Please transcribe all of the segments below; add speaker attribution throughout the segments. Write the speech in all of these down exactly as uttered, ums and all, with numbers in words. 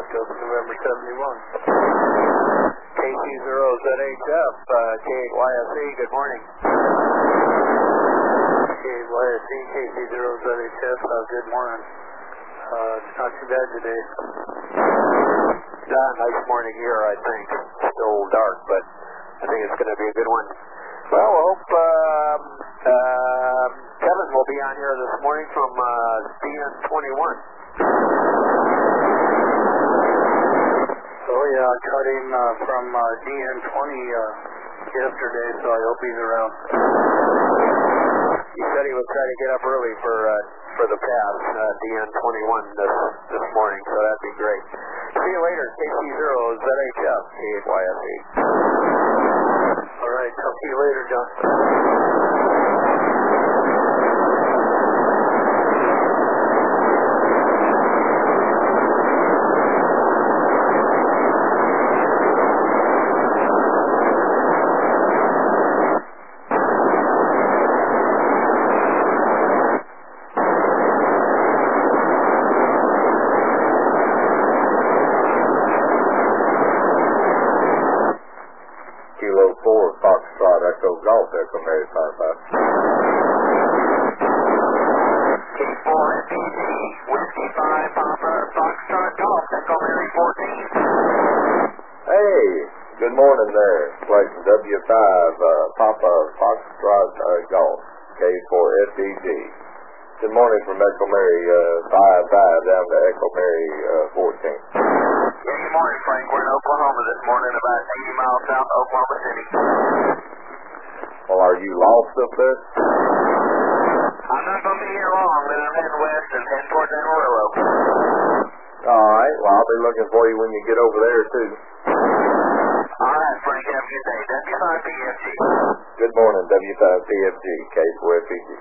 Speaker 1: Delta November seventy-one. K C zero Z H F, uh, K eight Y S E, good morning. K eight Y S E, K C zero Z H F, uh, good morning. Uh, it's not too bad today. Yeah, nice morning here, I think. Still dark, but I think it's going to be a good one. Well, I hope um, uh, Kevin will be on here this morning from uh, D N twenty-one. Oh yeah, I caught him uh, from uh, D N twenty uh, yesterday, so I hope he's around. He said he would try to get up early for uh, for the pass, uh, D N twenty-one this, this morning, so that'd be great. See you later, K C zero Z H F, K eight Y S E. All right, talk to you later, John.
Speaker 2: Golf, Echo Mary five five.
Speaker 1: K four F E G, Whiskey five, Papa, Foxtrot Golf, Echo Mary fourteen.
Speaker 2: Hey, good morning there. Clayton W five, uh, Papa, Foxtrot uh, Golf, K four F E G. Good morning from Echo Mary uh, five five down to Echo Mary uh, fourteen.
Speaker 1: Yeah, good morning, Frank. We're in Oklahoma this morning, about eighty miles south of Oklahoma City.
Speaker 2: Well, are you lost up there?
Speaker 1: I'm not going to be here long, but I'm heading west and heading towards Amarillo.
Speaker 2: All right. Well, I'll be looking for you when you get over there, too.
Speaker 1: All right, Frank. Have a good day. W five P F G.
Speaker 2: Good morning, W five P F G, K four F E G.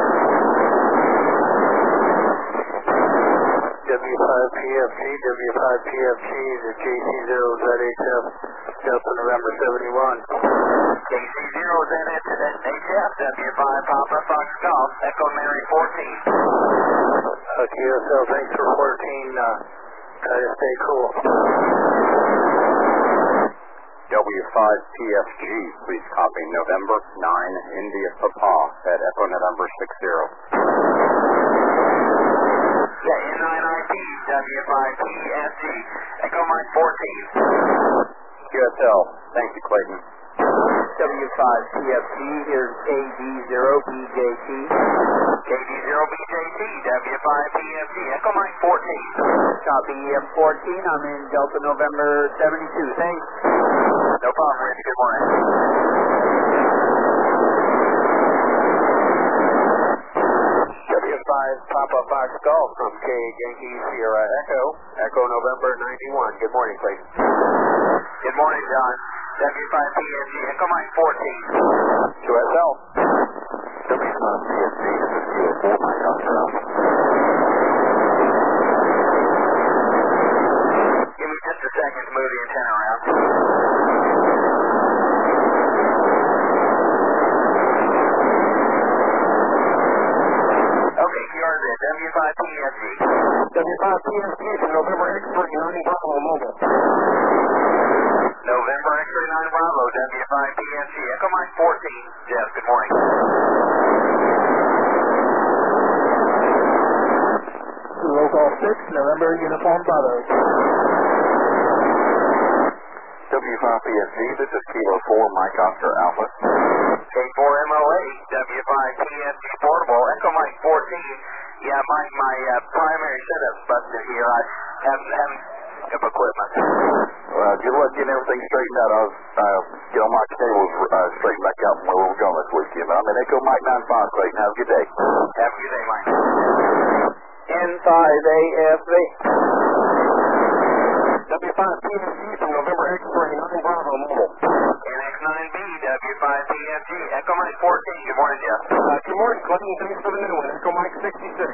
Speaker 1: W five P F G, W five P F G, the K C zero Z H F, Delta November seventy-one. K C zero Z H F, W five Papa, Fox Golf, Echo Mary fourteen. Uh, Q S L, thanks for fourteen. Uh, try to stay cool.
Speaker 3: W five P F G, please copy November nine, India Papa, at Echo November six zero.
Speaker 1: Yeah, N nine I P, W five P F G, Echo Mike fourteen.
Speaker 3: Q S L, thank you, Clayton.
Speaker 1: W five P F G, here's K D zero B J T. K D zero B J T, W five P F G, Echo Mike fourteen. Copy M fourteen, I'm in Delta November seventy-two, thanks. No problem, Randy, good morning. W five Papa Fox Golf from K Yankee Sierra Echo, Echo November ninety-one. Good morning, Clayton. Good morning, John. W five P F G, Echo Mike fourteen. Q S L. W five P F G, this is Kilo four, Mike Oscar Alpha. Give me just a second to move the antenna around. Okay, Q R Z, W five P F G. W five P F G from November X-Ray nine Bravo Mobile. November X-Ray nine Bravo, W five P F G, Echo Mike fourteen. Jeff, good morning. Local six, November Uniform Bravo.
Speaker 3: W five P F G, this is Kilo four, Mike Oscar Alpha.
Speaker 1: K four M O A, W five P F G Portable, Echo Mike fourteen. Yeah, Mike, my uh, primary setup's busted here. I haven't, haven't of equipment.
Speaker 3: Well, just let get everything straightened out. I'll uh, get all my cables uh, straightened back out from where we're going this weekend. But I'm in Echo Mike nine five, Clayton. Have a good day.
Speaker 1: Have a good day, Mike.
Speaker 4: N five A F V.
Speaker 1: W five P F G from November X-Ray nine Bravo Mobile. N X nine B, W five P F G, Echo Mike fourteen. Good morning, Jeff. Uh, good morning, Clayton. Thanks for the new one. Echo Mike sixty-six.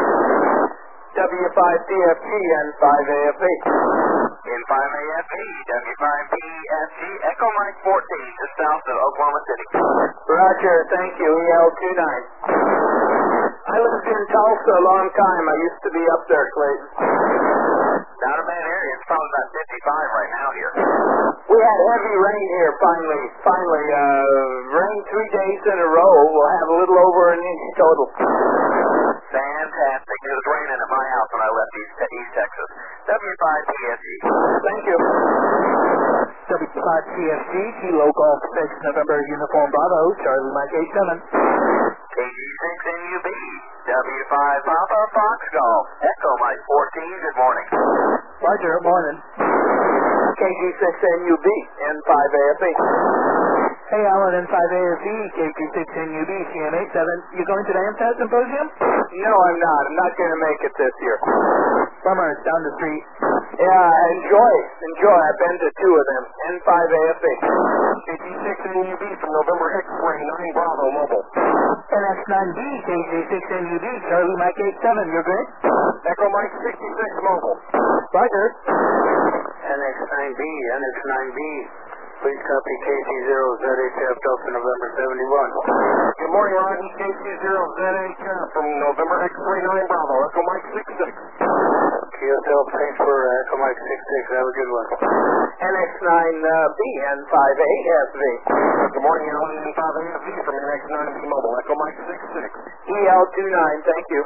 Speaker 4: W five P F G, N five A F V.
Speaker 1: N five A F V, W five P F G, Echo Mike fourteen, just south of Oklahoma City.
Speaker 4: Roger, thank you, E L two nine. I lived in Tulsa a long time. I used to be up there, Clayton.
Speaker 1: Not a bad area. It's probably about fifty-five right now here.
Speaker 4: We had heavy rain here finally. Finally, uh, rain three days in a row. We'll have a little over an inch total.
Speaker 1: Fantastic. It was raining at my house when I left East, East Texas. W five P F G.
Speaker 4: Thank you.
Speaker 5: W five P F G, Kilo Golf six, November, Uniform Bravo, Charlie Mike eight seven.
Speaker 1: K G six N U B, W five Papa Fox Golf, Echo Mike fourteen, good morning.
Speaker 5: Roger, morning.
Speaker 4: K G six N U B, N five A F E.
Speaker 5: Hey, Alan, N five A F E, K G six N U B, C M eight seven. You going to the AMSAT Symposium?
Speaker 4: No, I'm not. I'm not going to make it this year.
Speaker 5: Bummer, it's down the street.
Speaker 4: Yeah, enjoy. Enjoy. I've been to two of them. N five A F E.
Speaker 3: K G six N U B from November X-Ray nine Bravo Mobile.
Speaker 5: N X nine B, K G six N U B, Charlie Mike eight seven. You're good?
Speaker 3: Echo Mike sixty-six Mobile.
Speaker 5: Roger.
Speaker 1: N X nine B, N X nine B. Please copy K C zero Z H F Delta November seventy-one.
Speaker 3: Good morning, Ron. K C zero Z H F from November X-Ray nine Bravo. Echo Mike six six.
Speaker 1: Q S L, thanks for uh, Echo Mike six six. Have a good one.
Speaker 4: N X nine B, N five A F V.
Speaker 3: Good morning, Alan. N five A F V from N X nine B Mobile. Echo Mike six six.
Speaker 4: E L two nine, thank you.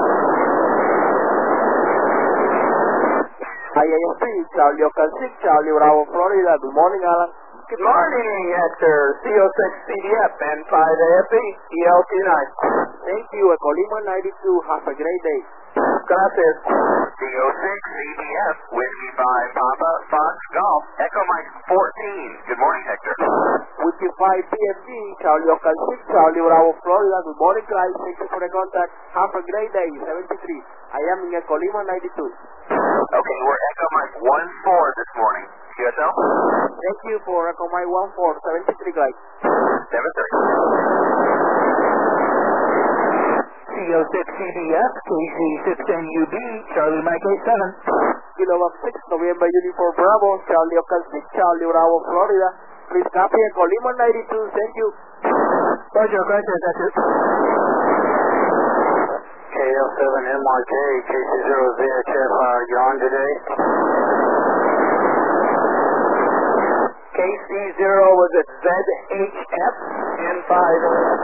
Speaker 4: I A F B, Charlie Ocal six, Charlie Bravo, Florida. Good morning, Alan. Good morning, Hector. C O six C D F, N five A F E, E L two nine. Thank you, Ecolima ninety-two. Have a great day. Gracias.
Speaker 1: C O six C D F, Whiskey five Papa Fox Golf, Echo Mike fourteen. Good morning, Hector.
Speaker 4: Whiskey five P F G, Charlie Ocal six, Charlie Bravo, Florida. Good morning, Clyde. Thank you for the contact. Have a great day. seventy-three. I am in Ecolima ninety-two.
Speaker 1: Okay, we're Echo Mike one four this morning. Q S L?
Speaker 4: Thank you for Echo Mike one four, seventy-three, Clyde.
Speaker 1: seven three.
Speaker 5: C O six C D F, K G six N U B, Charlie Mike eight seven.
Speaker 4: Kilo six, November Uniform Bravo, Charlie Ocal six, Charlie Bravo, Florida. Please copy Ecolima ninety-two. Thank you.
Speaker 5: Roger, Roger, that's it.
Speaker 1: K L seven M Y K, K C zero Z H F, uh, you on today?
Speaker 4: K C zero, was it Z H F? N five.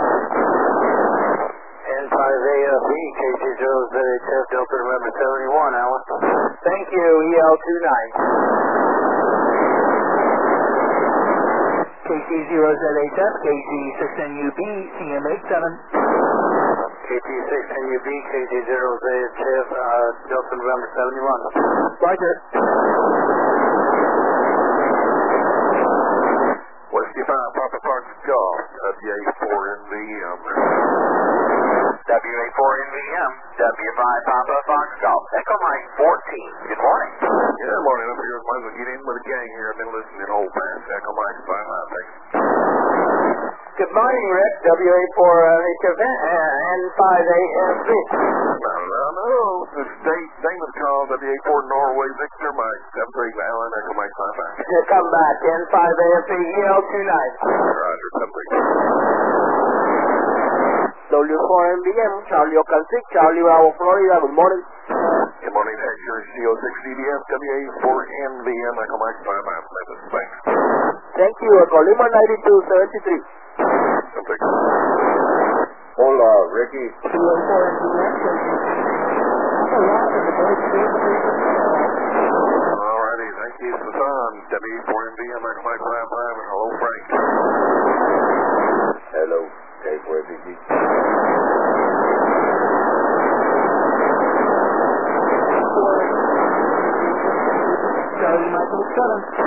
Speaker 1: N five A F E, K C zero Z H F, Delta November seventy-one, Alan.
Speaker 4: Thank you, E L two nine.
Speaker 5: K C zero Z H F, K G six N U B, C M eight seven.
Speaker 1: K T six N U B, K C zero Z H F, uh, Delta November seventy-one.
Speaker 5: Roger.
Speaker 3: Whiskey five Papa Fox Golf. W A four N V M.
Speaker 1: W A four N V M, W five Papa Fox Golf, Echo Mike fourteen. Good morning.
Speaker 3: Good morning. Up here, might as well get in with a gang here. I've been listening whole fast. Echo Mike five nine, thanks.
Speaker 4: Good morning, Rick. W A four H F N five A F V.
Speaker 3: No, no, no. The state name of the call, W A four Norway Victor Mike. seven three Alan, Echo Mike five nine.
Speaker 4: Come back, N five A F V, E L two nine.
Speaker 3: Roger, seven three.
Speaker 4: W four N V M, Charlie Ocal six, Charlie Bravo, Florida. Good morning.
Speaker 3: Good morning, Hector. C O six C D F, W A four N V M, Echo Mike five nine. Thanks.
Speaker 4: Thank you, Ecolima ninety-two, seventy-three.
Speaker 2: Hola, Ricky.
Speaker 5: C O four N V M, K G six N U B. That's a lot of the bird
Speaker 3: Alrighty, thank you, Sasan. W A four N V M, Echo Mike five five, and hello, Frank.
Speaker 2: Hello, K four F G.
Speaker 5: Charlie Mike eight seven.